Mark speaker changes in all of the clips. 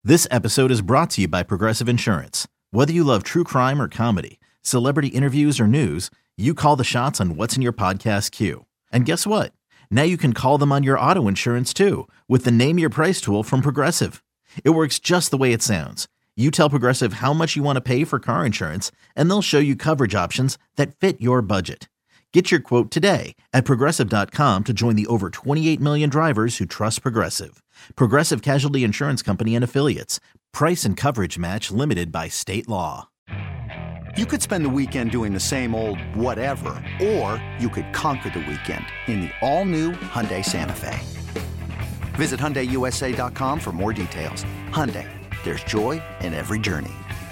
Speaker 1: This episode is brought to you by Progressive Insurance. Whether you love true crime or comedy, celebrity interviews or news, you call the shots on what's in your podcast queue. And guess what? Now you can call them on your auto insurance too with the Name Your Price tool from Progressive. It works just the way it sounds. You tell Progressive how much you want to pay for car insurance, and they'll show you coverage options that fit your budget. Get your quote today at Progressive.com to join the over 28 million drivers who trust Progressive. Progressive Casualty Insurance Company and Affiliates. Price and coverage match limited by state law.
Speaker 2: You could spend the weekend doing the same old whatever, or you could conquer the weekend in the all-new Hyundai Santa Fe. Visit HyundaiUSA.com for more details. Hyundai, there's joy in every journey.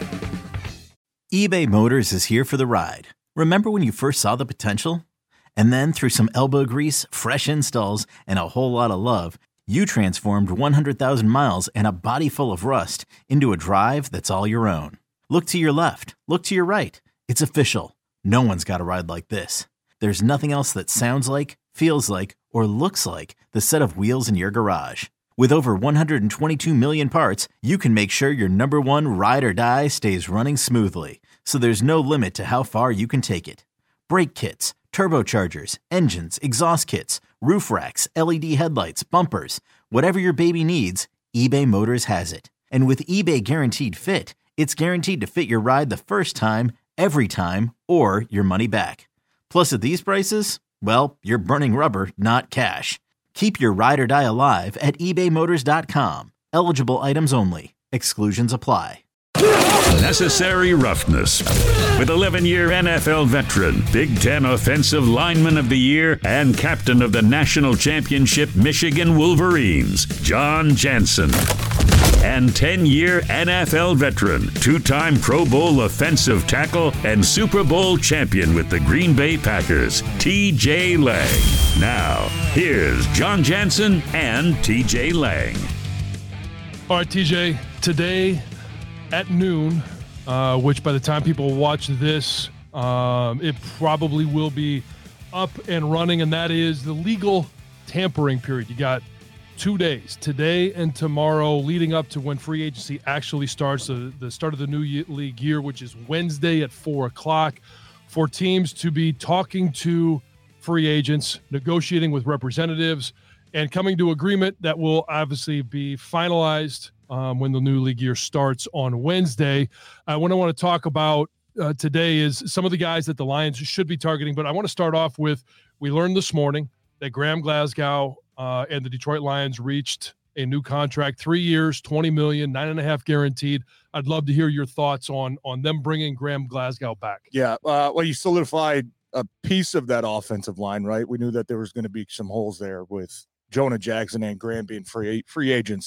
Speaker 1: eBay Motors is here for the ride. Remember when you first saw the potential? And then through some elbow grease, fresh installs, and a whole lot of love, you transformed 100,000 miles and a body full of rust into a drive that's all your own. Look to your left. Look to your right. It's official. No one's got a ride like this. There's nothing else that sounds like, feels like, or looks like the set of wheels in your garage. With over 122 million parts, you can make sure your number one ride or die stays running smoothly. So there's no limit to how far you can take it. Brake kits, turbochargers, engines, exhaust kits, roof racks, LED headlights, bumpers, whatever your baby needs, eBay Motors has it. And with eBay Guaranteed Fit, it's guaranteed to fit your ride the first time, every time, or your money back. Plus at these prices, well, you're burning rubber, not cash. Keep your ride or die alive at ebaymotors.com. Eligible items only. Exclusions apply.
Speaker 3: Necessary Roughness. With 11-year NFL veteran, Big Ten Offensive Lineman of the Year, and captain of the national championship Michigan Wolverines, John Jansen. And 10-year NFL veteran, two-time Pro Bowl offensive tackle, and Super Bowl champion with the Green Bay Packers, T.J. Lang. Now, here's John Jansen and T.J. Lang.
Speaker 4: All right, TJ, today at noon, which by the time people watch this, it probably will be up and running, and that is the legal tampering period. You got 2 days, today and tomorrow, leading up to when free agency actually starts, the start of the new league year, which is Wednesday at 4 o'clock, for teams to be talking to free agents, negotiating with representatives, and coming to agreement that will obviously be finalized when the new league year starts on Wednesday. What I want to talk about today is some of the guys that the Lions should be targeting, but I want to start off with, we learned this morning that Graham Glasgow and the Detroit Lions reached a new contract, 3 years, $20 million, 9.5 guaranteed. I'd love to hear your thoughts on them bringing Graham Glasgow back.
Speaker 5: Yeah, well, you solidified a piece of that offensive line, right? We knew that there was going to be some holes there with Jonah Jackson and Graham being free agents.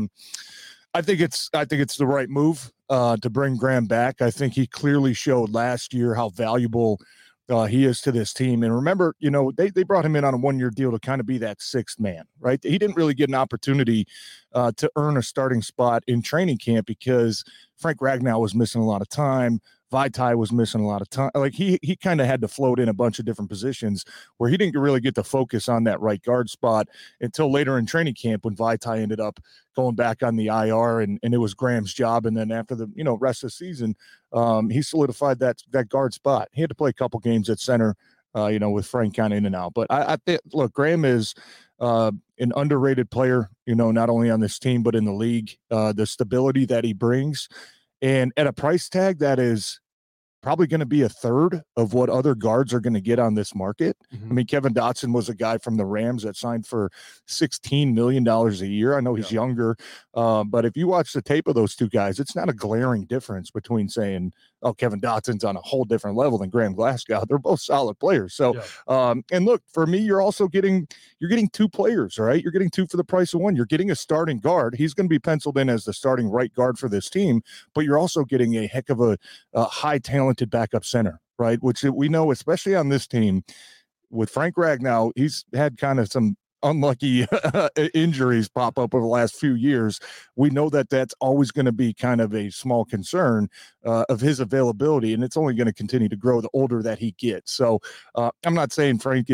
Speaker 5: I think it's the right move to bring Graham back. I think he clearly showed last year how valuable he is to this team. And remember, they brought him in on a 1-year deal to kind of be that sixth man, right? He didn't really get an opportunity to earn a starting spot in training camp because Frank Ragnow was missing a lot of time. Vaitai was missing a lot of time. Like he kind of had to float in a bunch of different positions where he didn't really get to focus on that right guard spot until later in training camp when Vaitai ended up going back on the IR and it was Graham's job. And then after the rest of the season, he solidified that guard spot. He had to play a couple games at center, with Frank kind of in and out. But I think, look, Graham is an underrated player, not only on this team but in the league. The stability that he brings. And at a price tag that is probably going to be a third of what other guards are going to get on this market. Mm-hmm. I mean, Kevin Dotson was a guy from the Rams that signed for $16 million a year. I know he's younger, but if you watch the tape of those two guys, it's not a glaring difference between saying, oh, Kevin Dotson's on a whole different level than Graham Glasgow. They're both solid players. So, and look, for me, you're getting two players, right? You're getting two for the price of one. You're getting a starting guard. He's going to be penciled in as the starting right guard for this team, but you're also getting a heck of a high talented backup center, right? Which we know, especially on this team with Frank Ragnow, he's had kind of some unlucky injuries pop up over the last few years. We know that that's always going to be kind of a small concern of his availability, and it's only going to continue to grow the older that he gets. So I'm not saying Frank is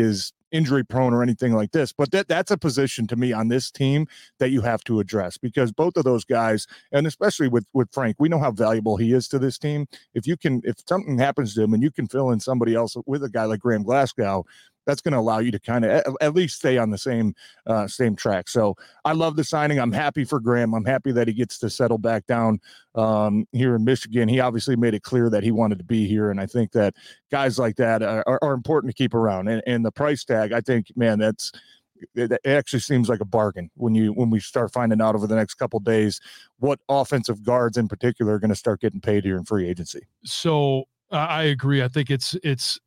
Speaker 5: injury prone or anything like this, but that's a position to me on this team that you have to address, because both of those guys, and especially with Frank, we know how valuable he is to this team. If something happens to him and you can fill in somebody else with a guy like Graham Glasgow, that's going to allow you to kind of at least stay on the same track. So I love the signing. I'm happy for Graham. I'm happy that he gets to settle back down here in Michigan. He obviously made it clear that he wanted to be here, and I think that guys like that are important to keep around. And the price tag, I think, man, it actually seems like a bargain when we start finding out over the next couple of days what offensive guards in particular are going to start getting paid here in free agency.
Speaker 4: So I agree. I think it's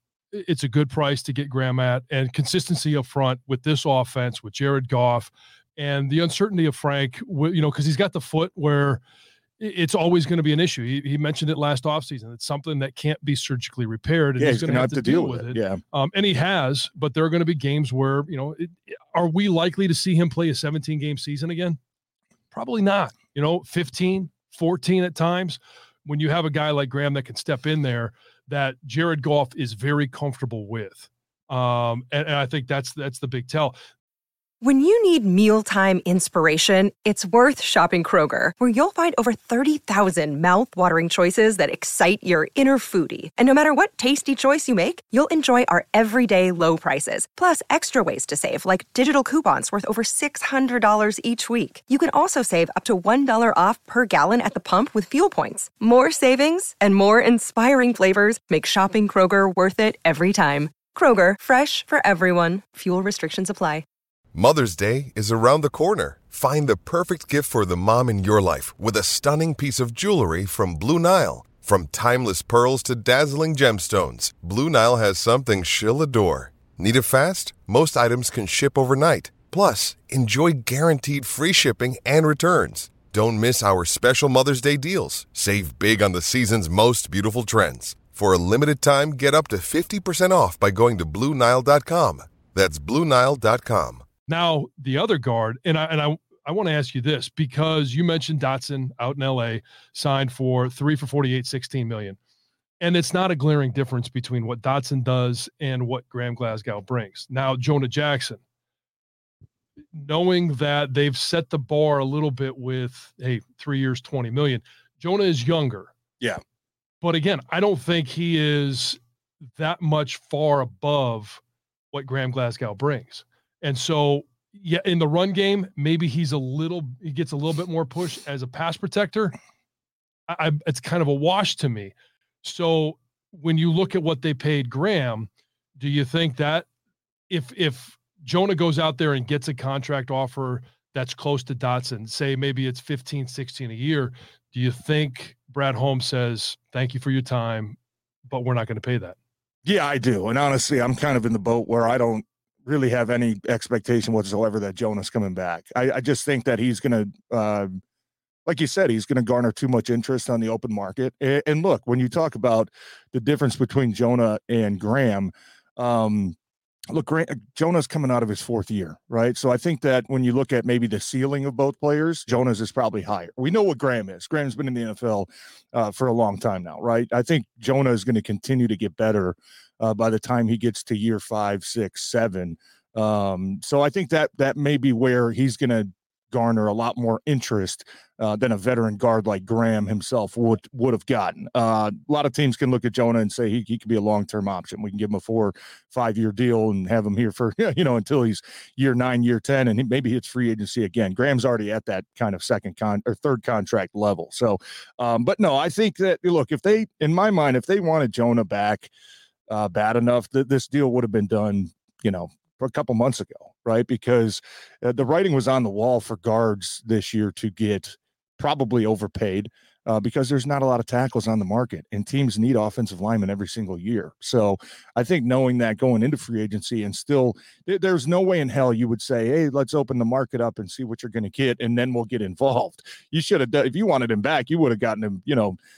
Speaker 4: a good price to get Graham at, and consistency up front with this offense, with Jared Goff, and the uncertainty of Frank, because he's got the foot where it's always going to be an issue. He mentioned it last offseason. It's something that can't be surgically repaired, and he's going to have to deal with it.
Speaker 5: Yeah.
Speaker 4: And he has, but there are going to be games where, are we likely to see him play a 17-game season again? Probably not. 15, 14 at times. When you have a guy like Graham that can step in there, that Jared Goff is very comfortable with. And I think that's the big tell.
Speaker 6: When you need mealtime inspiration, it's worth shopping Kroger, where you'll find over 30,000 mouth-watering choices that excite your inner foodie. And no matter what tasty choice you make, you'll enjoy our everyday low prices, plus extra ways to save, like digital coupons worth over $600 each week. You can also save up to $1 off per gallon at the pump with fuel points. More savings and more inspiring flavors make shopping Kroger worth it every time. Kroger, fresh for everyone. Fuel restrictions apply.
Speaker 7: Mother's Day is around the corner. Find the perfect gift for the mom in your life with a stunning piece of jewelry from Blue Nile. From timeless pearls to dazzling gemstones, Blue Nile has something she'll adore. Need it fast? Most items can ship overnight. Plus, enjoy guaranteed free shipping and returns. Don't miss our special Mother's Day deals. Save big on the season's most beautiful trends. For a limited time, get up to 50% off by going to BlueNile.com. That's BlueNile.com.
Speaker 4: Now, the other guard, and I want to ask you this, because you mentioned Dotson out in L.A., signed for 3 for $48, $16 million. And it's not a glaring difference between what Dotson does and what Graham Glasgow brings. Now, Jonah Jackson, knowing that they've set the bar a little bit with, 3 years, $20 million. Jonah is younger.
Speaker 5: Yeah.
Speaker 4: But again, I don't think he is that much far above what Graham Glasgow brings. And so, yeah, in the run game, maybe he gets a little bit more push as a pass protector. It's kind of a wash to me. So when you look at what they paid Graham, do you think that if Jonah goes out there and gets a contract offer that's close to Dotson, say maybe it's 15, 16 a year, do you think Brad Holmes says, thank you for your time, but we're not going to pay that?
Speaker 5: Yeah, I do. And honestly, I'm kind of in the boat where I don't really have any expectation whatsoever that Jonah's coming back. I just think that he's going to, like you said, he's going to garner too much interest on the open market. And look, when you talk about the difference between Jonah and Graham, Jonah's coming out of his 4th year, right? So I think that when you look at maybe the ceiling of both players, Jonah's is probably higher. We know what Graham is. Graham's been in the NFL for a long time now, right? I think Jonah is going to continue to get better by the time he gets to year 5, 6, 7. So I think that may be where he's going to garner a lot more interest than a veteran guard like Graham himself would have gotten. A lot of teams can look at Jonah and say he could be a long-term option. We can give him a 4-5-year deal and have him here for, until he's year 9, year 10, and maybe hits free agency again. Graham's already at that kind of third contract level. So, but no, I think that, look, if they wanted Jonah back bad enough, this deal would have been done, for a couple months ago, right? Because the writing was on the wall for guards this year to get probably overpaid because there's not a lot of tackles on the market, and teams need offensive linemen every single year. So I think knowing that going into free agency, and still there's no way in hell you would say, hey, let's open the market up and see what you're going to get, and then we'll get involved. You should have done, if you wanted him back, you would have gotten him,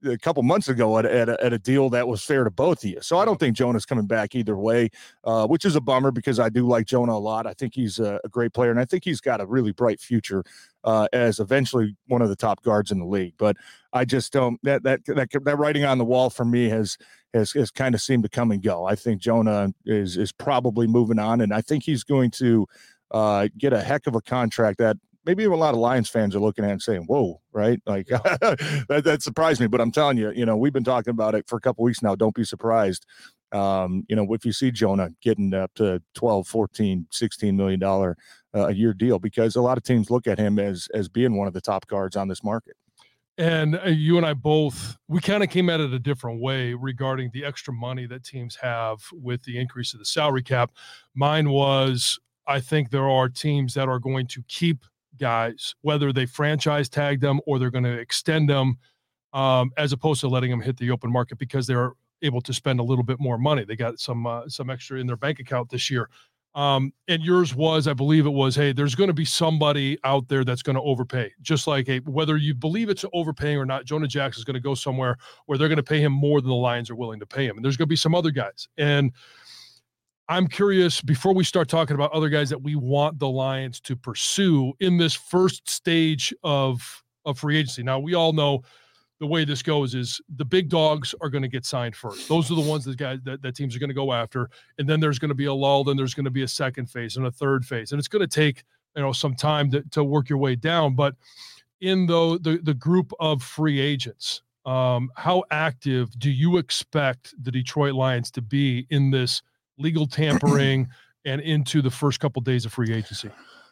Speaker 5: a couple months ago at a deal that was fair to both of you. So I don't think Jonah's coming back either way, which is a bummer because I do like Jonah a lot. I think he's a great player, and I think he's got a really bright future as eventually one of the top guards in the league. But I just don't that writing on the wall for me has kind of seemed to come and go. I think Jonah is probably moving on, and I think he's going to get a heck of a contract that maybe a lot of Lions fans are looking at and saying, whoa, right? Like that surprised me, but I'm telling you, we've been talking about it for a couple weeks now. Don't be surprised. If you see Jonah getting up to 12, 14, $16 million a year deal, because a lot of teams look at him as being one of the top guards on this market.
Speaker 4: And you and I both, we kind of came at it a different way regarding the extra money that teams have with the increase of the salary cap. Mine was, I think there are teams that are going to keep guys, whether they franchise tag them or they're going to extend them, as opposed to letting them hit the open market because they're able to spend a little bit more money. They got some extra in their bank account this year. And yours was, I believe it was, hey, there's going to be somebody out there that's going to overpay. Just like whether you believe it's overpaying or not, Jonah Jackson is going to go somewhere where they're going to pay him more than the Lions are willing to pay him. And there's going to be some other guys. And I'm curious, before we start talking about other guys that we want the Lions to pursue in this first stage of free agency. Now, we all know the way this goes is the big dogs are going to get signed first. Those are the ones that teams are going to go after. And then there's going to be a lull. Then there's going to be a second phase and a third phase. And it's going to take, some time to work your way down. But in the group of free agents, how active do you expect the Detroit Lions to be in this legal tampering and into the first couple of days of free agency?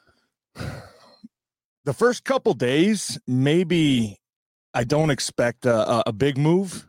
Speaker 5: The first couple days, maybe I don't expect a big move.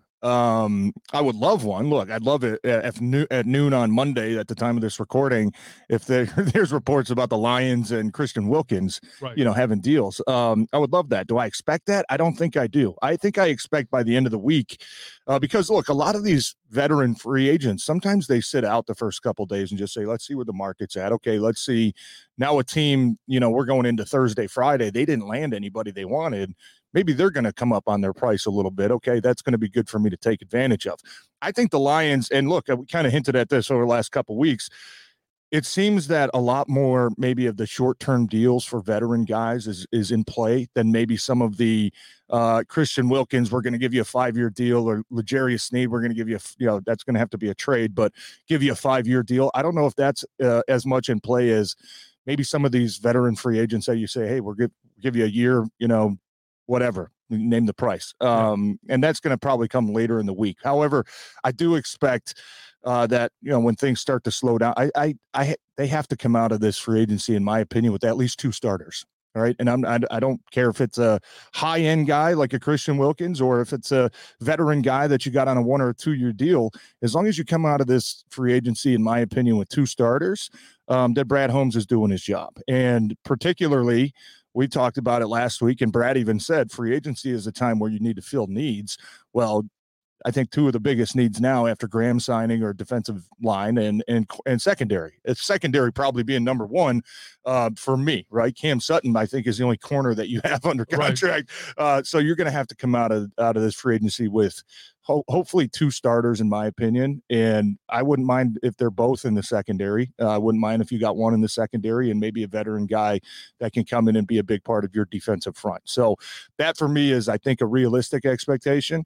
Speaker 5: I would love one. Look, I'd love it at noon on Monday at the time of this recording. If there's reports about the Lions and Christian Wilkins,
Speaker 4: right,
Speaker 5: having deals, I would love that. Do I expect that? I don't think I do. I think I expect by the end of the week, because look, a lot of these veteran free agents, sometimes they sit out the first couple of days and just say, let's see where the market's at. Okay, let's see. Now a team, we're going into Thursday, Friday. They didn't land anybody they wanted. Maybe they're going to come up on their price a little bit. Okay, that's going to be good for me to take advantage of. I think the Lions, and look, we kind of hinted at this over the last couple of weeks. It seems that a lot more maybe of the short-term deals for veteran guys is in play than maybe some of the Christian Wilkins, we're going to give you a 5-year deal, or L'Jarius Sneed, we're going to give you, that's going to have to be a trade, but give you a 5-year deal. I don't know if that's as much in play as maybe some of these veteran free agents that you say, hey, we'll give you a year, whatever, name the price. And that's going to probably come later in the week. However, I do expect that, when things start to slow down, they have to come out of this free agency, in my opinion, with at least 2 starters. All right. And I don't care if it's a high end guy like a Christian Wilkins, or if it's a veteran guy that you got on a 1 or a 2-year deal. As long as you come out of this free agency, in my opinion, with 2 starters, that Brad Holmes is doing his job. And particularly, we talked about it last week, and Brad even said free agency is a time where you need to fill needs. Well, I think 2 of the biggest needs now after Graham signing are defensive line and secondary. It's secondary probably being number 1 for me, right? Cam Sutton, I think, is the only corner that you have under contract. Right. So you're going to have to come out of this free agency with hopefully 2 starters, in my opinion. And I wouldn't mind if they're both in the secondary. I wouldn't mind if you got one in the secondary and maybe a veteran guy that can come in and be a big part of your defensive front. So that for me is, I think, a realistic expectation.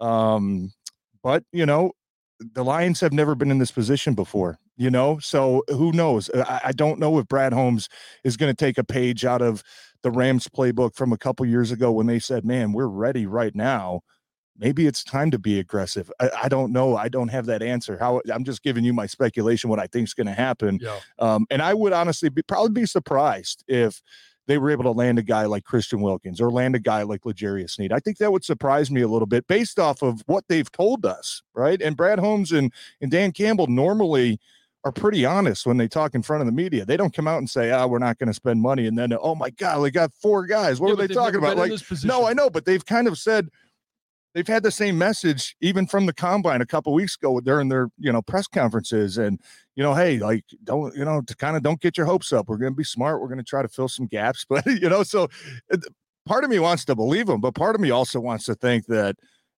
Speaker 5: But, the Lions have never been in this position before, so who knows? I don't know if Brad Holmes is going to take a page out of the Rams playbook from a couple years ago when they said, man, we're ready right now. Maybe it's time to be aggressive. I don't know. I don't have that answer. I'm just giving you my speculation, what I think is going to happen. Yeah. And I would honestly probably be surprised if they were able to land a guy like Christian Wilkins or land a guy like L'Jarius Sneed. I think that would surprise me a little bit based off of what they've told us, right? And Brad Holmes and Dan Campbell normally are pretty honest when they talk in front of the media. They don't come out and say, we're not going to spend money. And then, oh my God, they got 4 guys. What were they talking about? Like, no, I know, but they've kind of said, they've had the same message even from the combine a couple of weeks ago during their, press conferences. And, hey, like, don't get your hopes up. We're going to be smart. We're going to try to fill some gaps. But, so part of me wants to believe them, but part of me also wants to think that,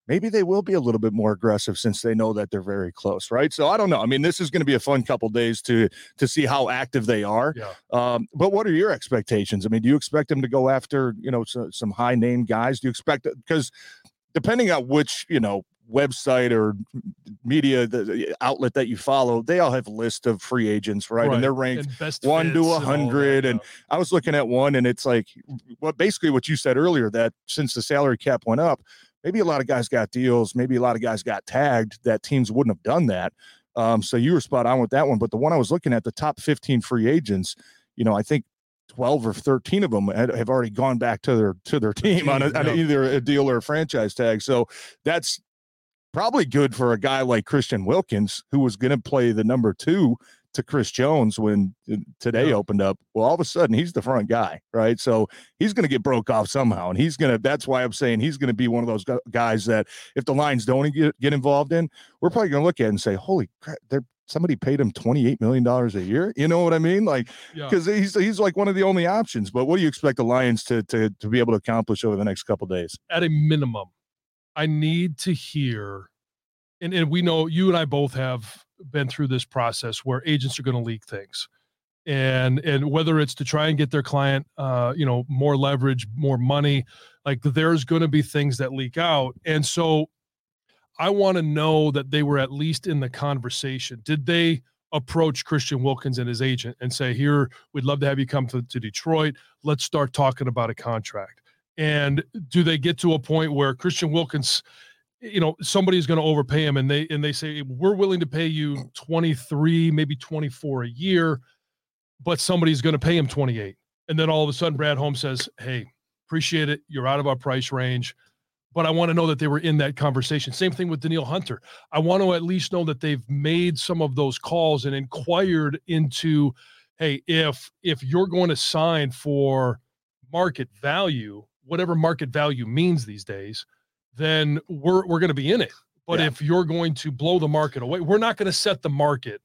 Speaker 5: maybe they will be a little bit more aggressive since they know that they're very close, right? So I don't know. I mean, this is going to be a fun couple days to see how active they are.
Speaker 4: Yeah.
Speaker 5: But what are your expectations? I mean, do you expect them to go after, some high name guys? Do you expect it? Because depending on which, website or media the outlet that you follow, they all have a list of free agents, right? And they're ranked 1 to 100. And I was looking at one, and it's like, basically what you said earlier, that since the salary cap went up, maybe a lot of guys got deals, maybe a lot of guys got tagged that teams wouldn't have done that. So you were spot on with that one. But the one I was looking at, the top 15 free agents, I think 12 or 13 of them have already gone back to their team on either a deal or a franchise tag. So that's probably good for a guy like Christian Wilkins, who was going to play the number 2 to Chris Jones when today opened up. Well, all of a sudden he's the front guy, right? So he's going to get broke off somehow. And that's why I'm saying he's going to be one of those guys that if the Lions don't get involved in, we're probably going to look at it and say, holy crap, somebody paid him $28 million a year. You know what I mean? Like, because he's like one of the only options. But what do you expect the Lions to be able to accomplish over the next couple of days?
Speaker 4: At a minimum, I need to hear, and we know you and I both have been through this process where agents are going to leak things, and whether it's to try and get their client, more leverage, more money, like there's going to be things that leak out. And so I want to know that they were at least in the conversation. Did they approach Christian Wilkins and his agent and say, here, we'd love to have you come to Detroit. Let's start talking about a contract. And do they get to a point where Christian Wilkins, somebody's going to overpay him and they say, we're willing to pay you 23, maybe 24 a year, but somebody's going to pay him 28. And then all of a sudden Brad Holmes says, hey, appreciate it. You're out of our price range. But I want to know that they were in that conversation. Same thing with Danielle Hunter. I want to at least know that they've made some of those calls and inquired into, hey, if you're going to sign for market value, whatever market value means these days, then we're going to be in it. But if you're going to blow the market away, we're not going to set the market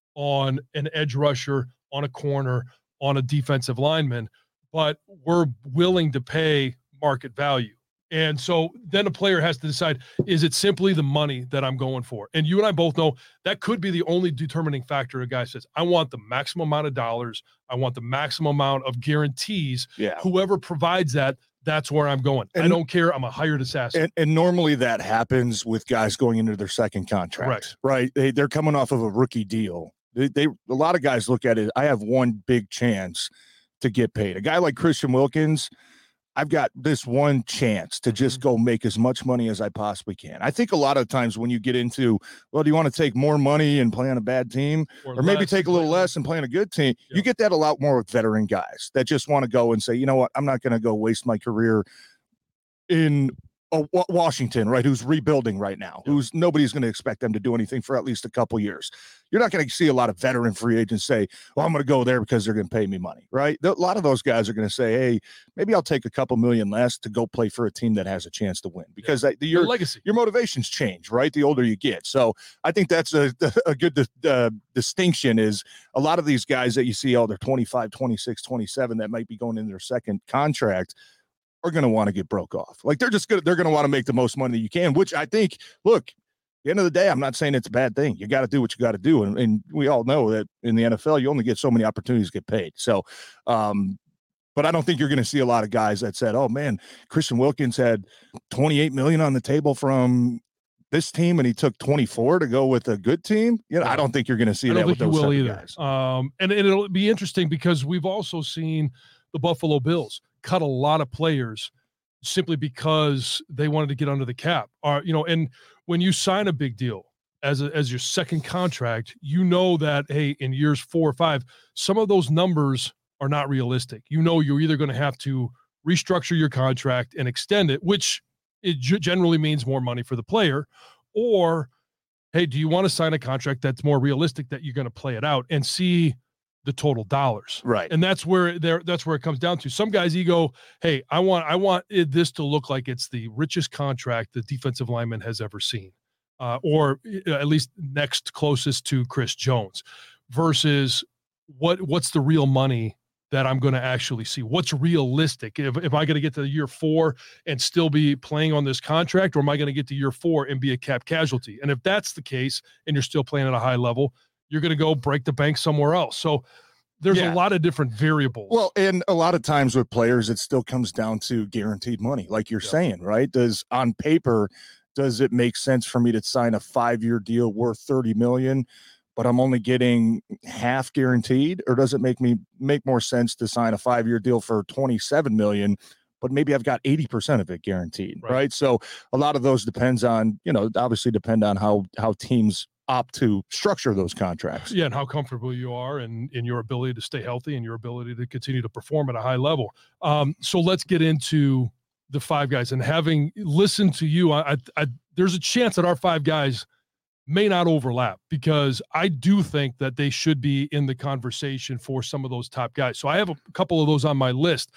Speaker 4: on an edge rusher, on a corner, on a defensive lineman, but we're willing to pay market value. And so then a player has to decide, is it simply the money that I'm going for? And you and I both know that could be the only determining factor. A guy says, I want the maximum amount of dollars. I want the maximum amount of guarantees.
Speaker 5: Yeah.
Speaker 4: Whoever provides that, that's where I'm going. And I don't care. I'm a hired assassin.
Speaker 5: And normally that happens with guys going into their second contract, right? They're coming off of a rookie deal. A lot of guys look at it. I have one big chance to get paid. A guy like Christian Wilkins, I've got this one chance to just go make as much money as I possibly can. I think a lot of times when you get into, well, do you want to take more money and play on a bad team or maybe take a little less and play on a good team? You get that a lot more with veteran guys that just want to go and say, you know what, I'm not going to go waste my career in Washington, right? Who's rebuilding right now, nobody's going to expect them to do anything for at least a couple years. You're not going to see a lot of veteran free agents say, well, I'm going to go there because they're going to pay me money, right? A lot of those guys are going to say, hey, maybe I'll take a couple million less to go play for a team that has a chance to win because your
Speaker 4: legacy,
Speaker 5: your motivations change, right? The older you get. So I think that's a good distinction is a lot of these guys that you see, they're 25, 26, 27 that might be going in their second contract are going to want to get broke off. Like they're going to want to make the most money that you can, which I think, look, at the end of the day, I'm not saying it's a bad thing. You got to do what you got to do. And we all know that in the NFL, you only get so many opportunities to get paid. So, but I don't think you're going to see a lot of guys that said, oh man, Christian Wilkins had $28 million on the table from this team and he took 24 to go with a good team. I don't think you're going to see that with those guys.
Speaker 4: And it'll be interesting because we've also seen the Buffalo Bills cut a lot of players simply because they wanted to get under the cap. And when you sign a big deal as your second contract, that, hey, in years 4 or 5, some of those numbers are not realistic. You're either going to have to restructure your contract and extend it, which it generally means more money for the player, or, hey, do you want to sign a contract that's more realistic that you're going to play it out and see the total dollars,
Speaker 5: right?
Speaker 4: And that's where it comes down to. Some guys, go, hey, I want this to look like it's the richest contract the defensive lineman has ever seen, or at least next closest to Chris Jones, versus what's the real money that I'm going to actually see? What's realistic? Am I going to get to year 4 and still be playing on this contract, or am I going to get to year 4 and be a cap casualty? And if that's the case and you're still playing at a high level, you're going to go break the bank somewhere else. So there's a lot of different variables.
Speaker 5: Well, and a lot of times with players, it still comes down to guaranteed money, like you're saying, right? On paper, does it make sense for me to sign a 5-year deal worth $30 million, but I'm only getting half guaranteed? Or does it make more sense to sign a 5-year deal for $27 million, but maybe I've got 80% of it guaranteed, right? So a lot of those depends on, obviously depend on how teams opt to structure those contracts.
Speaker 4: Yeah, and how comfortable you are and in your ability to stay healthy and your ability to continue to perform at a high level. So let's get into the 5 guys. And having listened to you, there's a chance that our 5 guys may not overlap, because I do think that they should be in the conversation for some of those top guys. So I have a couple of those on my list.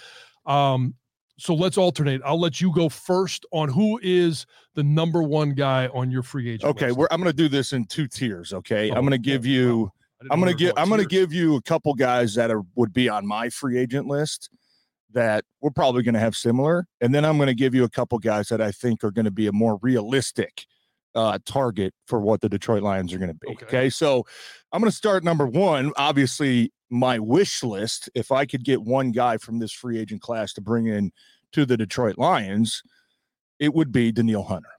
Speaker 4: So let's alternate. I'll let you go first on who is the number 1 guy on your free agent
Speaker 5: list. I'm going to do this in 2 tiers. Okay. I'm going to give you, I'm going to give you a couple guys that would be on my free agent list that we're probably going to have similar. And then I'm going to give you a couple guys that I think are going to be a more realistic target for what the Detroit Lions are going to be. Okay. So I'm going to start number 1. Obviously, my wish list, if I could get one guy from this free agent class to bring in to the Detroit Lions, it would be Danielle Hunter.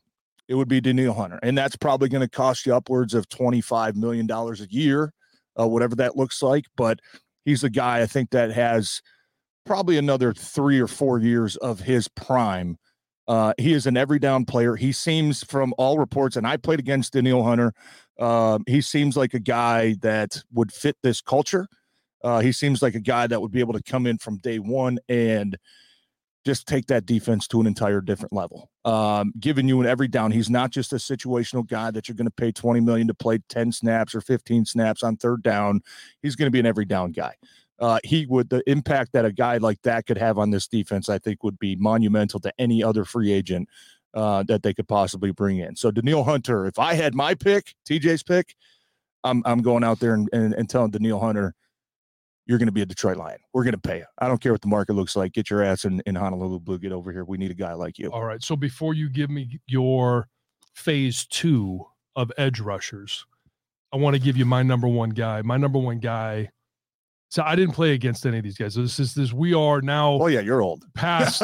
Speaker 5: And that's probably going to cost you upwards of $25 million a year, whatever that looks like. But he's a guy I think that has probably another 3 or 4 years of his prime. He is an every down player. He seems, from all reports, and I played against Danielle Hunter, he seems like a guy that would fit this culture. He seems like a guy that would be able to come in from day one and just take that defense to an entire different level. Giving you an every down. He's not just a situational guy that you're going to pay $20 million to play 10 snaps or 15 snaps on third down. He's going to be an every down guy. The impact that a guy like that could have on this defense, I think, would be monumental to any other free agent that they could possibly bring in. So Danielle Hunter, if I had my pick, TJ's pick, I'm going out there and telling Danielle Hunter, you're going to be a Detroit Lion. We're going to pay you. I don't care what the market looks like. Get your ass in Honolulu Blue. Get over here. We need a guy like you.
Speaker 4: All right. So before you give me your phase 2 of edge rushers, I want to give you my number 1 guy. My number 1 guy. So I didn't play against any of these guys. So we are now.
Speaker 5: Oh yeah, you're old.
Speaker 4: Past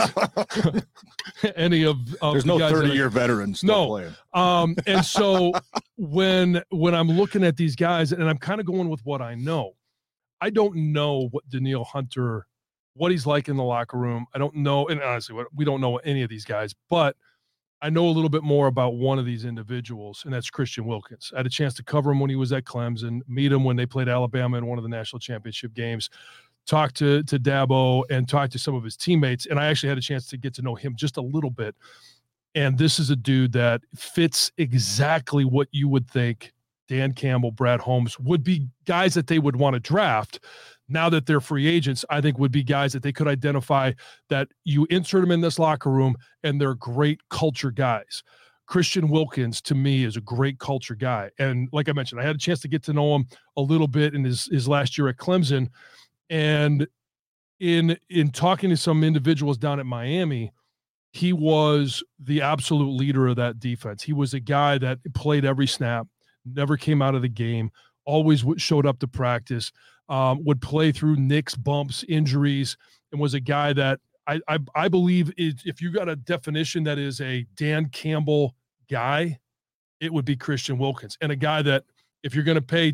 Speaker 4: any of
Speaker 5: there's no 30-year veterans still playing.
Speaker 4: And so when I'm looking at these guys, and I'm kind of going with what I know. I don't know what Danielle Hunter, what he's like in the locker room. I don't know, and honestly, we don't know any of these guys, but I know a little bit more about one of these individuals, and that's Christian Wilkins. I had a chance to cover him when he was at Clemson, meet him when they played Alabama in one of the national championship games, talk to Dabo and talk to some of his teammates, and I actually had a chance to get to know him just a little bit. And this is a dude that fits exactly what you would think Dan Campbell, Brad Holmes would be guys that they would want to draft. Now that they're free agents, I think would be guys that they could identify that you insert them in this locker room and they're great culture guys. Christian Wilkins, to me, is a great culture guy. And like I mentioned, I had a chance to get to know him a little bit in his last year at Clemson. And in talking to some individuals down at Miami, he was the absolute leader of that defense. He was a guy that played every snap, never came out of the game, always showed up to practice, would play through nicks, bumps, injuries, and was a guy that I believe if you got a definition that is a Dan Campbell guy, it would be Christian Wilkins. And a guy that if you're going to pay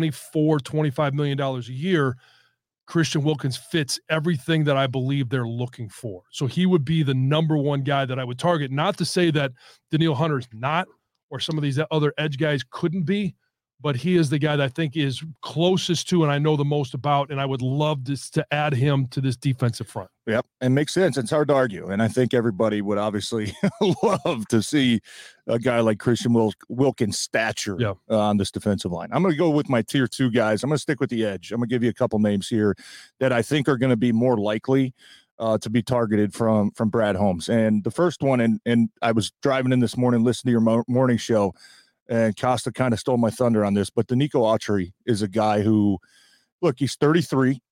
Speaker 4: $25 million a year, Christian Wilkins fits everything that I believe they're looking for. So he would be the number 1 guy that I would target. Not to say that Danielle Hunter's not, or some of these other edge guys couldn't be, but he is the guy that I think is closest to, and I know the most about, and I would love to add him to this defensive front.
Speaker 5: Yep, and makes sense. It's hard to argue, and I think everybody would obviously love to see a guy like Christian Wilkins' stature on this defensive line. I'm going to go with my tier 2 guys. I'm going to stick with the edge. I'm going to give you a couple names here that I think are going to be more likely to be targeted from Brad Holmes. And the first one, and I was driving in this morning, listening to your morning show, and Costa kind of stole my thunder on this, but Danico Autry is a guy who, look, he's 33.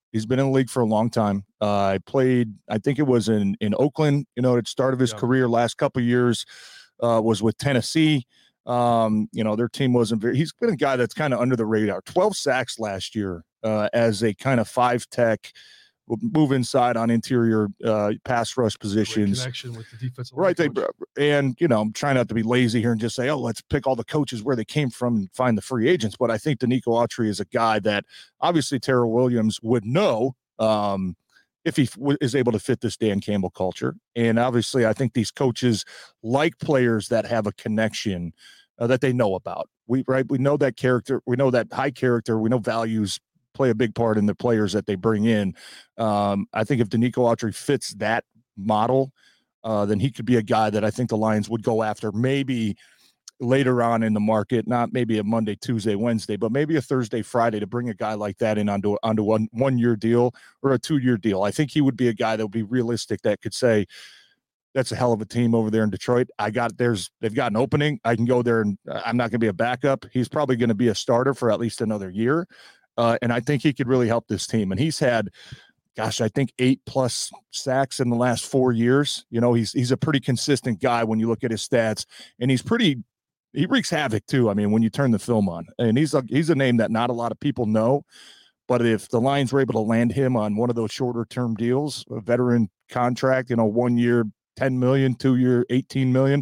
Speaker 5: He's been in the league for a long time. I played, I think it was in Oakland, at the start of his career. Last couple of years was with Tennessee. Their team wasn't he's been a guy that's kind of under the radar. 12 sacks last year as a kind of 5-tech, move inside on interior pass rush positions.
Speaker 4: Great connection with the defensive
Speaker 5: right.
Speaker 4: line coach.
Speaker 5: I'm trying not to be lazy here and just say, let's pick all the coaches where they came from and find the free agents. But I think Denico Autry is a guy that obviously Terrell Williams would know if he is able to fit this Dan Campbell culture. And obviously I think these coaches like players that have a connection that they know about. We know that character. We know that high character. We know values play a big part in the players that they bring in. I think if Denico Autry fits that model, then he could be a guy that I think the Lions would go after maybe later on in the market, not maybe a Monday, Tuesday, Wednesday, but maybe a Thursday, Friday to bring a guy like that in onto one-year deal or a 2-year deal. I think he would be a guy that would be realistic that could say, that's a hell of a team over there in Detroit. They've got an opening. I can go there and I'm not going to be a backup. He's probably going to be a starter for at least another year. And I think he could really help this team. And he's had, I think 8+ sacks in the last 4 years. He's a pretty consistent guy when you look at his stats, and he wreaks havoc too. I mean, when you turn the film on, and he's a name that not a lot of people know, but if the Lions were able to land him on one of those shorter term deals, a veteran contract, 1 year, $10 million, 2 year, $18 million,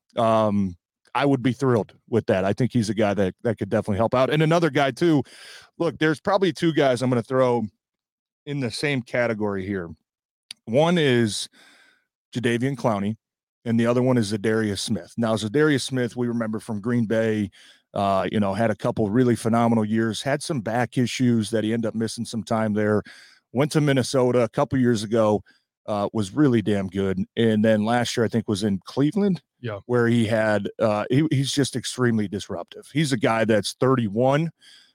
Speaker 5: I would be thrilled with that. I think he's a guy that could definitely help out. And another guy too, look, there's probably 2 guys I'm going to throw in the same category here. One is Jadeveon Clowney, and the other one is Za'Darius Smith. Now, Za'Darius Smith, we remember from Green Bay, had a couple really phenomenal years, had some back issues that he ended up missing some time there, went to Minnesota a couple years ago, was really damn good. And then last year, I think, was in Cleveland, where he had he's just extremely disruptive. He's a guy that's 31,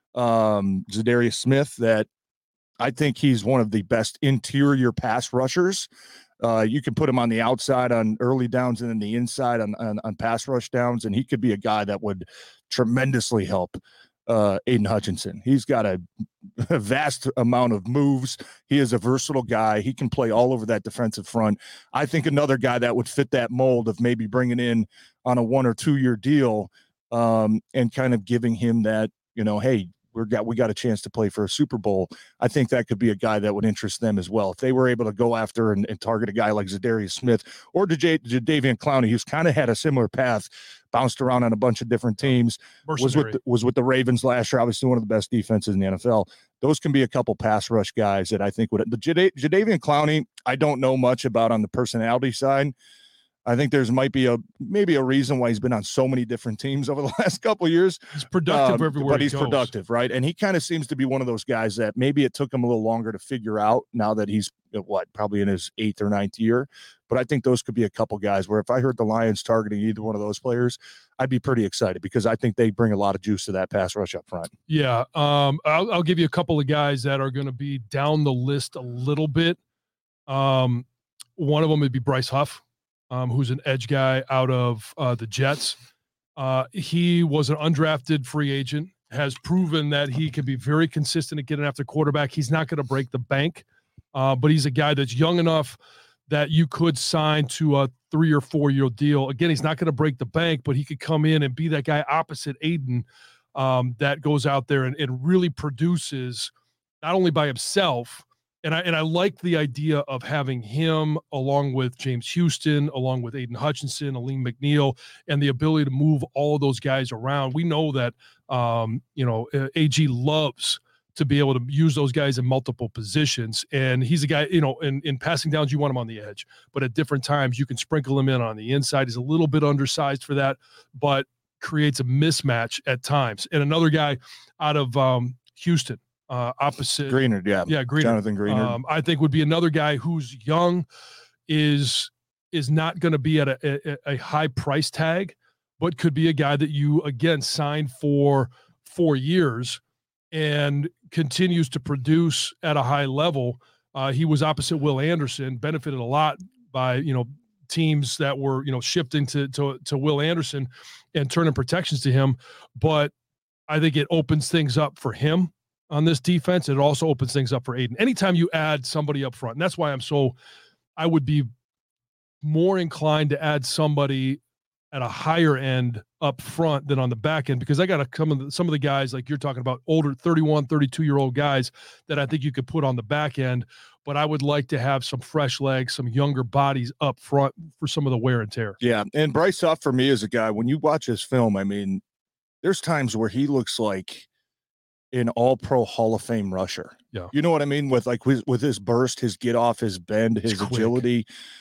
Speaker 5: Za'Darius Smith, that I think he's one of the best interior pass rushers. You can put him on the outside on early downs and then the inside on pass rush downs, and he could be a guy that would tremendously help Aiden Hutchinson. He's got a vast amount of moves. He is a versatile guy. He can play all over that defensive front. I think another guy that would fit that mold of maybe bringing in on a 1 or 2 year deal and kind of giving him that, hey, we got a chance to play for a Super Bowl. I think that could be a guy that would interest them as well. If they were able to go after and target a guy like Za'Darius Smith or Jadeveon Clowney, who's kind of had a similar path, bounced around on a bunch of different teams, was with the Ravens last year, obviously one of the best defenses in the NFL. Those can be a couple pass rush guys that I think would. The Jadeveon Clowney, I don't know much about on the personality side. I think there's maybe a reason why he's been on so many different teams over the last couple of years.
Speaker 4: He's productive everywhere,
Speaker 5: but he's productive, right? And he kind of seems to be one of those guys that maybe it took him a little longer to figure out now that he's probably in his 8th or 9th year. But I think those could be a couple guys where if I heard the Lions targeting either one of those players, I'd be pretty excited because I think they bring a lot of juice to that pass rush up front.
Speaker 4: Yeah, I'll give you a couple of guys that are going to be down the list a little bit. One of them would be Bryce Huff. Who's an edge guy out of the Jets. He was an undrafted free agent, has proven that he can be very consistent at getting after quarterback. He's not going to break the bank, but he's a guy that's young enough that you could sign to a 3 or 4 year deal. Again, he's not going to break the bank, but he could come in and be that guy opposite Aiden that goes out there and really produces not only by himself. And I like the idea of having him along with James Houston, along with Aiden Hutchinson, Aleem McNeil, and the ability to move all of those guys around. We know that, AG loves to be able to use those guys in multiple positions. And he's a guy, in passing downs, you want him on the edge. But at different times, you can sprinkle him in on the inside. He's a little bit undersized for that, but creates a mismatch at times. And another guy out of Houston, opposite
Speaker 5: Greenard,
Speaker 4: Greenard.
Speaker 5: Jonathan Greenard.
Speaker 4: I think would be another guy who's young, is not going to be at a high price tag, but could be a guy that you again sign for 4 years and continues to produce at a high level. He was opposite Will Anderson, benefited a lot by teams that were shifting to Will Anderson and turning protections to him, but I think it opens things up for him. on this defense. It also opens things up for Aiden. Anytime you add somebody up front, and that's why I would be more inclined to add somebody at a higher end up front than on the back end, because I got some of the guys like you're talking about, older 31, 32-year-old guys that I think you could put on the back end, but I would like to have some fresh legs, some younger bodies up front for some of the wear and tear.
Speaker 5: Yeah, and Bryce Huff for me is a guy, when you watch his film, I mean, there's times where he looks like an all-pro Hall of Fame rusher.
Speaker 4: Yeah.
Speaker 5: You know what I mean? With his burst, his get off, his bend, his agility.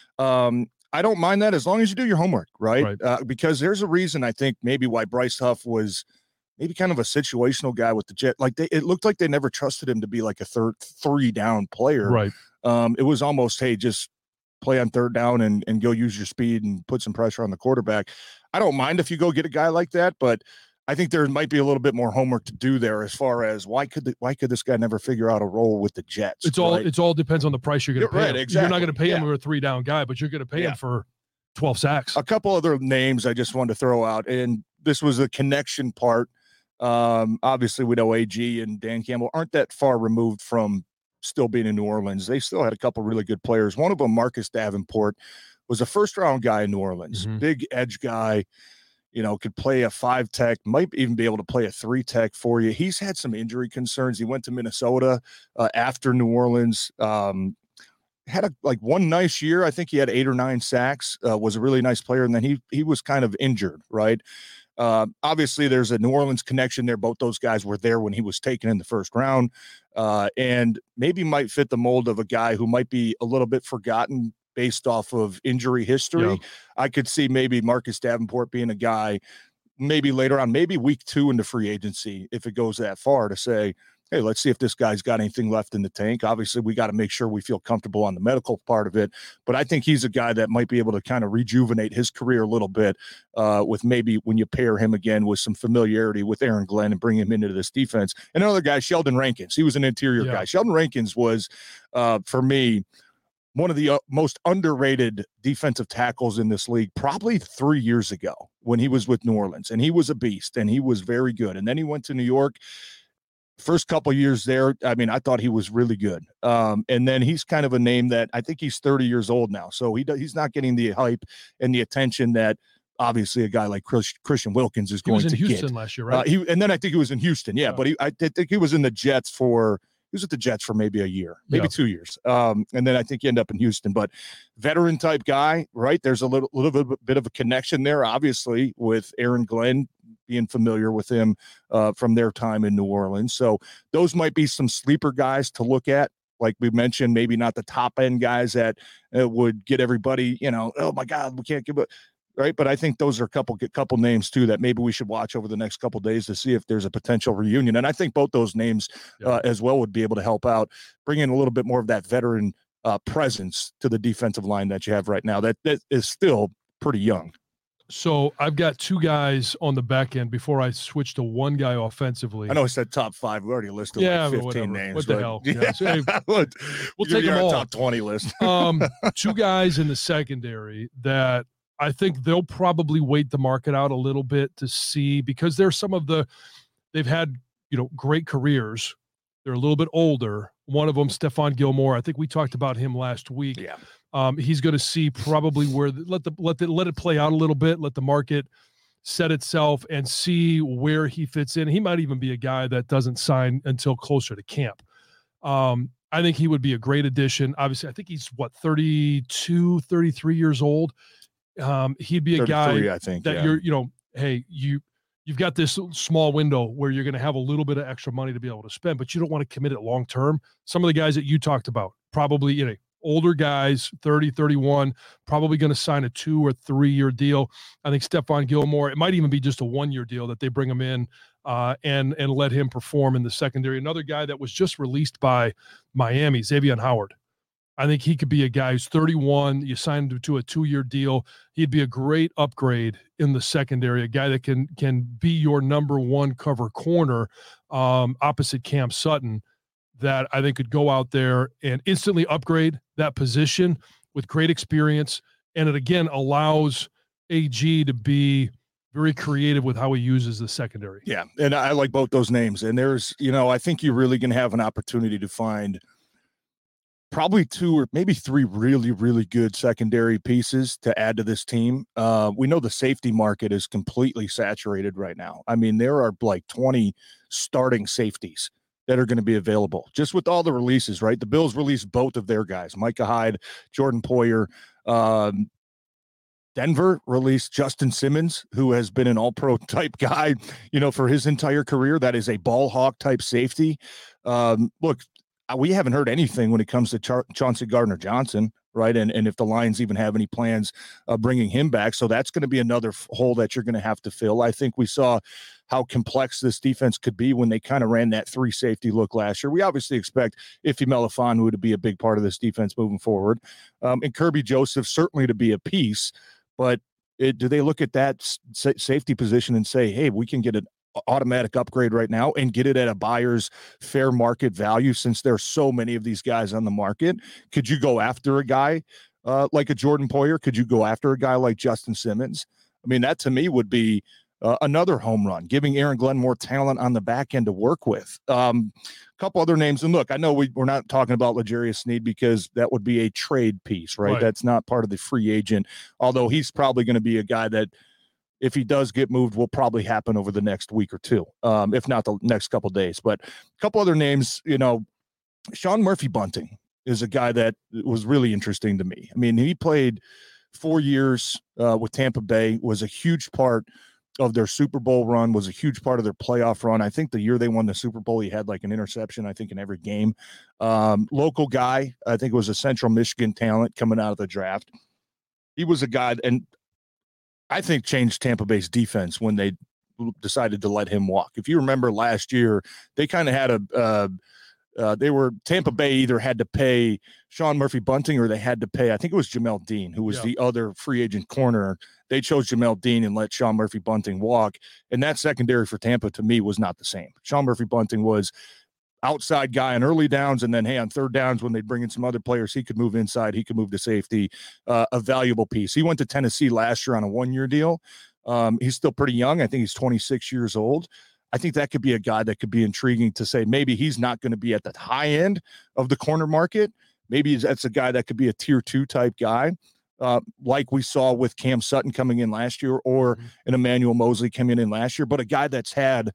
Speaker 5: I don't mind that as long as you do your homework, right? Because there's a reason, I think, maybe why Bryce Huff was maybe kind of a situational guy with the Jet. Like it looked like they never trusted him to be like a three down player.
Speaker 4: Right.
Speaker 5: It was almost, hey, just play on third down and go use your speed and put some pressure on the quarterback. I don't mind if you go get a guy like that, but I think there might be a little bit more homework to do there as far as why could this guy never figure out a role with the Jets?
Speaker 4: It all depends on the price you're going to pay him.
Speaker 5: Exactly.
Speaker 4: You're not going to pay him for a 3-down guy, but you're going to pay him for 12 sacks.
Speaker 5: A couple other names I just wanted to throw out, and this was the connection part. Obviously, we know AG and Dan Campbell aren't that far removed from still being in New Orleans. They still had a couple really good players. One of them, Marcus Davenport, was a first-round guy in New Orleans, big edge guy. Could play a 5-tech, might even be able to play a 3-tech for you. He's had some injury concerns. He went to Minnesota after New Orleans. Had one nice year. I think he had 8 or 9 sacks, was a really nice player. And then he was kind of injured, right? Obviously there's a New Orleans connection there. Both those guys were there when he was taken in the first round, and maybe might fit the mold of a guy who might be a little bit forgotten based off of injury history. Yeah. I could see maybe Marcus Davenport being a guy maybe later on, maybe week 2 into free agency, if it goes that far, to say, hey, let's see if this guy's got anything left in the tank. Obviously, we got to make sure we feel comfortable on the medical part of it. But I think he's a guy that might be able to kind of rejuvenate his career a little bit with maybe when you pair him again with some familiarity with Aaron Glenn and bring him into this defense. And another guy, Sheldon Rankins. He was an interior guy. Sheldon Rankins was, for me, one of the most underrated defensive tackles in this league, probably 3 years ago when he was with New Orleans. And he was a beast, and he was very good. And then he went to New York. First couple of years there, I mean, I thought he was really good. And then he's kind of a name that I think he's 30 years old now. So he's not getting the hype and the attention that obviously a guy like Christian Wilkins is going to get. He was in Houston
Speaker 4: last year, right?
Speaker 5: And then I think he was in Houston, but I think he was in the Jets he was at the Jets for maybe a year, maybe 2 years. And then I think you end up in Houston, but veteran type guy, right? There's a little bit of a connection there, obviously, with Aaron Glenn, being familiar with him from their time in New Orleans. So those might be some sleeper guys to look at. Like we mentioned, maybe not the top end guys that would get everybody, oh my God, we can't give it. Right. But I think those are a couple names too that maybe we should watch over the next couple of days to see if there's a potential reunion. And I think both those names as well would be able to help out, bring in a little bit more of that veteran presence to the defensive line that you have right now. That is still pretty young.
Speaker 4: So I've got 2 guys on the back end before I switch to one guy offensively.
Speaker 5: I know I said top 5. We already listed 15 names.
Speaker 4: What the hell? Yeah. So, hey, we'll take them all.
Speaker 5: Top 20 list.
Speaker 4: 2 guys in the secondary that I think they'll probably wait the market out a little bit to see, because there's they've had, great careers. They're a little bit older. One of them, Stephon Gilmore. I think we talked about him last week.
Speaker 5: Yeah.
Speaker 4: He's going to see probably where let it play out a little bit, let the market set itself and see where he fits in. He might even be a guy that doesn't sign until closer to camp. I think he would be a great addition. Obviously, I think he's 32, 33 years old. He'd be a guy
Speaker 5: I think,
Speaker 4: that you've got this small window where you're going to have a little bit of extra money to be able to spend, but you don't want to commit it long-term. Some of the guys that you talked about, probably, older guys, 30, 31, probably going to sign a 2 or 3 year deal. I think Stephon Gilmore, it might even be just a 1 year deal that they bring him in and let him perform in the secondary. Another guy that was just released by Miami, Xavier Howard. I think he could be a guy who's 31. You signed him to a 2 year deal. He'd be a great upgrade in the secondary, a guy that can be your number 1 cover corner opposite Cam Sutton, that I think could go out there and instantly upgrade that position with great experience. And it, again, allows AG to be very creative with how he uses the secondary.
Speaker 5: Yeah, and I like both those names. And there's, I think you're really going to have an opportunity to find probably 2 or maybe 3 really, really good secondary pieces to add to this team. We know the safety market is completely saturated right now. I mean, there are like 20 starting safeties that are going to be available just with all the releases, right? The Bills released both of their guys, Micah Hyde, Jordan Poyer. Denver released Justin Simmons, who has been an all-pro type guy, for his entire career. That is a ball hawk type safety. Look, we haven't heard anything when it comes to Chauncey Gardner-Johnson, right? And if the Lions even have any plans of bringing him back. So that's going to be another hole that you're going to have to fill. I think we saw how complex this defense could be when they kind of ran that 3 safety look last year. We obviously expect Ife Melifonwu to be a big part of this defense moving forward. And Kirby Joseph certainly to be a piece, but do they look at that safety position and say, hey, we can get an automatic upgrade right now and get it at a buyer's fair market value since there's so many of these guys on the market? Could you go after a guy like a Jordan Poyer? Could you go after a guy like Justin Simmons? I mean, that to me would be another home run, giving Aaron Glenn more talent on the back end to work with. A couple other names. And look, I know we're not talking about L'Jarius Sneed because that would be a trade piece, right? That's not part of the free agent, although he's probably going to be a guy that, if he does get moved, will probably happen over the next week or two, if not the next couple of days. But a couple other names, Sean Murphy-Bunting is a guy that was really interesting to me. I mean, he played 4 years with Tampa Bay, was a huge part of their Super Bowl run, was a huge part of their playoff run. I think the year they won the Super Bowl, he had like an interception, I think, in every game. Local guy, I think it was a Central Michigan talent coming out of the draft. He was a guy, and I think changed Tampa Bay's defense when they decided to let him walk. If you remember last year, they kind of had Tampa Bay either had to pay Sean Murphy-Bunting or they had to pay, I think it was Jamel Dean, who was the other free agent corner. They chose Jamel Dean and let Sean Murphy-Bunting walk. And that secondary for Tampa, to me, was not the same. Sean Murphy-Bunting was outside guy on early downs, and then, hey, on third downs when they'd bring in some other players, he could move inside, he could move to safety, a valuable piece. He went to Tennessee last year on a 1-year deal. He's still pretty young. I think he's 26 years old. I think that could be a guy that could be intriguing to say maybe he's not going to be at the high end of the corner market. Maybe that's a guy that could be a tier 2 type guy, like we saw with Cam Sutton coming in last year or an Emmanuel Mosley coming in last year, but a guy that's had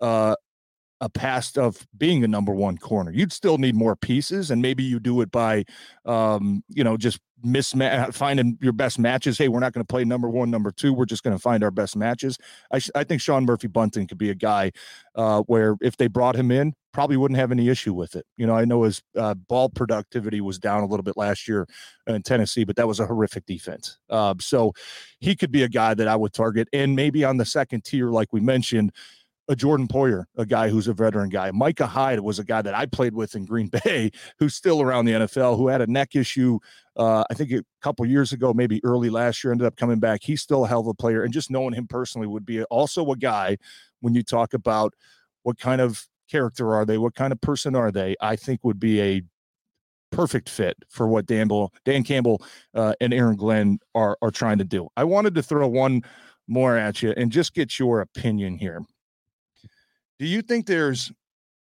Speaker 5: a past of being a number 1 corner. You'd still need more pieces, and maybe you do it by, just finding your best matches. Hey, we're not going to play number 1, number 2. We're just going to find our best matches. I think Sean Murphy-Bunting could be a guy where if they brought him in, probably wouldn't have any issue with it. I know his ball productivity was down a little bit last year in Tennessee, but that was a horrific defense. So he could be a guy that I would target. And maybe on the second tier, like we mentioned, a Jordan Poyer, a guy who's a veteran guy. Micah Hyde was a guy that I played with in Green Bay, who's still around the NFL, who had a neck issue, I think a couple years ago, maybe early last year, ended up coming back. He's still a hell of a player. And just knowing him personally would be also a guy, when you talk about what kind of character are they, what kind of person are they, I think would be a perfect fit for what Dan Campbell and Aaron Glenn are trying to do. I wanted to throw one more at you and just get your opinion here. Do you think there's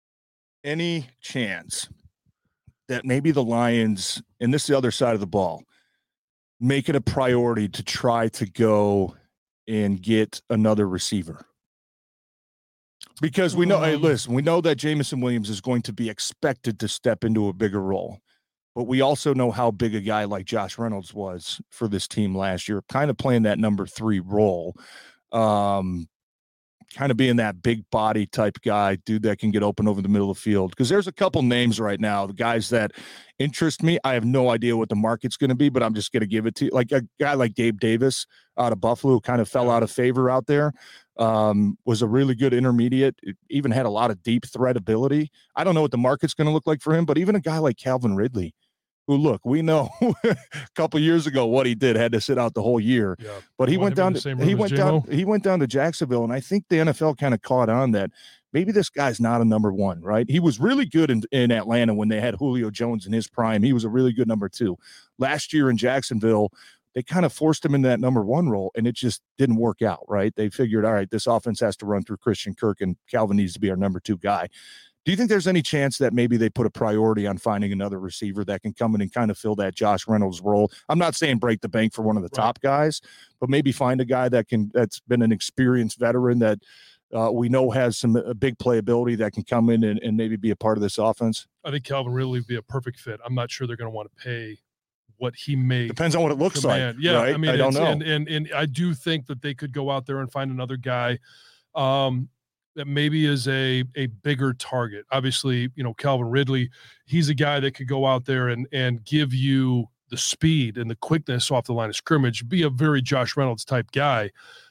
Speaker 5: any chance that maybe the Lions, and this is the other side of the ball, make it a priority to try to go and get another receiver? Because we know, hey, listen, we know that Jameson Williams is going to be expected to step into a bigger role. But we also know how big a guy like Josh Reynolds was for this team last year, kind of playing that number 3 role. Kind of being that big body type guy, dude that can get open over the middle of the field. Because there's a couple names right now, the guys that interest me. I have no idea what the market's going to be, but I'm just going to give it to you. Like a guy like Gabe Davis out of Buffalo, who kind of fell out of favor out there, was a really good intermediate. It even had a lot of deep threat ability. I don't know what the market's going to look like for him, but even a guy like Calvin Ridley, who, look, we know a couple years ago what he did, had to sit out the whole year. Yeah. But he went down to Jacksonville, and I think the NFL kind of caught on that maybe this guy's not a number 1, right? He was really good in Atlanta when they had Julio Jones in his prime. He was a really good number 2. Last year in Jacksonville, they kind of forced him into that number one role, and it just didn't work out, right? They figured, all right, this offense has to run through Christian Kirk, and Calvin needs to be our number two guy. Do you think there's any chance that maybe they put a priority on finding another receiver that can come in and kind of fill that Josh Reynolds role? I'm not saying break the bank for one of the top guys, but maybe find a guy that's been an experienced veteran that we know has some big playability that can come in and maybe be a part of this offense.
Speaker 4: I think Calvin Ridley would be a perfect fit. I'm not sure they're going to want to pay what he may.
Speaker 5: Depends on what it looks like.
Speaker 4: Yeah,
Speaker 5: right?
Speaker 4: I mean,
Speaker 5: I don't know.
Speaker 4: And I do think that they could go out there and find another guy that maybe is a bigger target. Obviously, Calvin Ridley, he's a guy that could go out there and give you the speed and the quickness off the line of scrimmage, be a very Josh Reynolds type guy.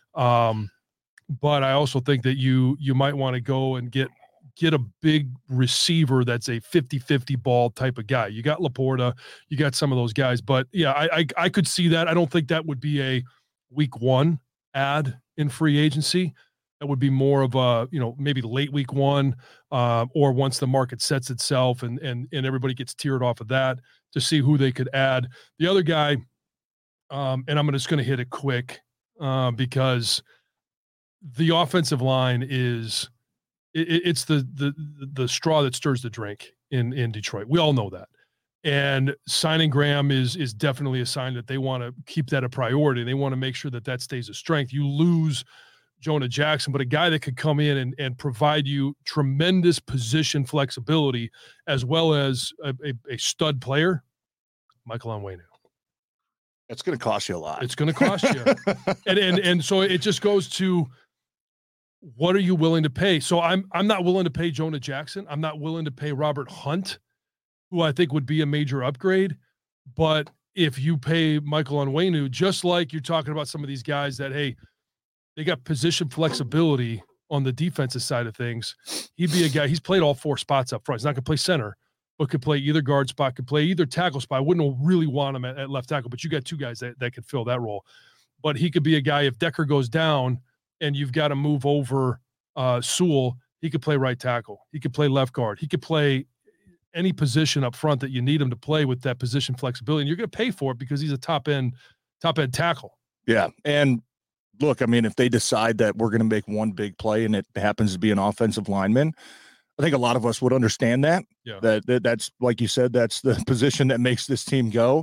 Speaker 4: But I also think that you might want to go and get a big receiver that's a 50-50 ball type of guy. You got Laporta, you got some of those guys. But, yeah, I could see that. I don't think that would be a week one ad in free agency. That would be more of a, maybe late week one or once the market sets itself and everybody gets tiered off of that to see who they could add. The other guy, and I'm just going to hit it quick because the offensive line is it's the straw that stirs the drink in Detroit. We all know that. And signing Graham is definitely a sign that they want to keep that a priority. They want to make sure that stays a strength. You lose Jonah Jackson, but a guy that could come in and provide you tremendous position flexibility as well as a stud player, Michael Onwenu.
Speaker 5: It's going to cost you a lot.
Speaker 4: It's going to cost you. and so it just goes to, what are you willing to pay? So I'm not willing to pay Jonah Jackson. I'm not willing to pay Robert Hunt, who I think would be a major upgrade. But if you pay Michael Onwenu, just like you're talking about some of these guys that, hey, they got position flexibility on the defensive side of things, he'd be a guy. He's played all four spots up front. He's not going to play center, but could play either guard spot, could play either tackle spot. I wouldn't really want him at left tackle, but you got two guys that could fill that role. But he could be a guy, if Decker goes down and you've got to move over Sewell, he could play right tackle. He could play left guard. He could play any position up front that you need him to play with that position flexibility. And you're going to pay for it because he's a top end tackle. Yeah.
Speaker 5: And look, I mean, if they decide that we're going to make one big play and it happens to be an offensive lineman, I think a lot of us would understand that.
Speaker 4: Yeah.
Speaker 5: That's like you said, that's the position that makes this team go.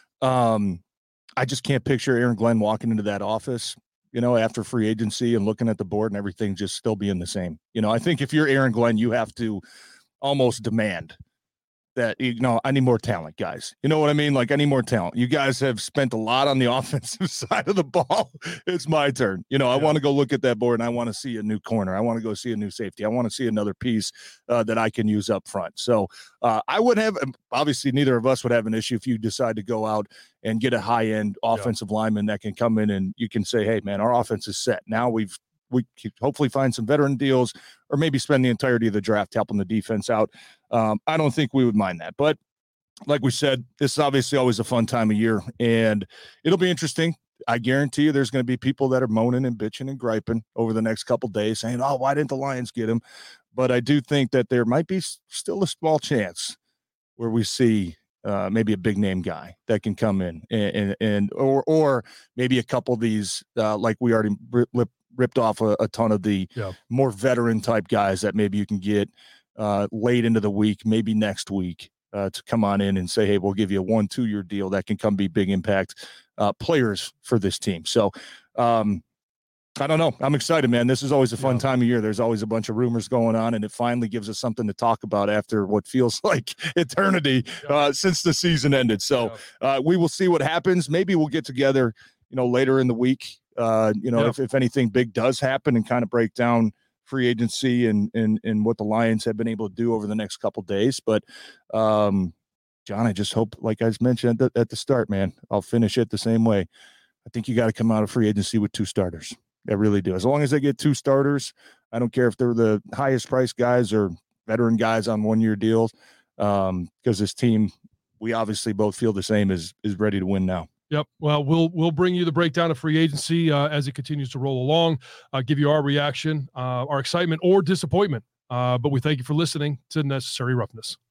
Speaker 5: I just can't picture Aaron Glenn walking into that office, after free agency and looking at the board and everything just still being the same. I think if you're Aaron Glenn, you have to almost demand that, I need more talent, guys. You know what I mean? Like, I need more talent. You guys have spent a lot on the offensive side of the ball. It's my turn. I want to go look at that board and I want to see a new corner. I want to go see a new safety. I want to see another piece that I can use up front. So I would have, obviously neither of us would have an issue if you decide to go out and get a high-end offensive lineman that can come in and you can say, hey, man, our offense is set. Now we can hopefully find some veteran deals or maybe spend the entirety of the draft helping the defense out. I don't think we would mind that. But like we said, this is obviously always a fun time of year, and it'll be interesting. I guarantee you there's going to be people that are moaning and bitching and griping over the next couple of days saying, oh, why didn't the Lions get him? But I do think that there might be still a small chance where we see maybe a big name guy that can come in and or maybe a couple of these, like we already ripped off a ton of the more veteran type guys that maybe you can get late into the week, maybe next week, to come on in and say, hey, we'll give you a 1-2 year deal that can come be big impact players for this team. So I don't know. I'm excited, man. This is always a fun time of year. There's always a bunch of rumors going on, and it finally gives us something to talk about after what feels like eternity since the season ended. So we will see what happens. Maybe we'll get together, later in the week, if anything big does happen and kind of break down free agency and what the Lions have been able to do over the next couple of days. But John, I just hope, like I mentioned at the start, man, I'll finish it the same way. I think you got to come out of free agency with 2 starters. I really do. As long as they get 2 starters, I don't care if they're the highest priced guys or veteran guys on 1-year deals, because this team, we obviously both feel the same, is ready to win now.
Speaker 4: Yep. Well, we'll bring you the breakdown of free agency as it continues to roll along. Give you our reaction, our excitement or disappointment. But we thank you for listening to Necessary Roughness.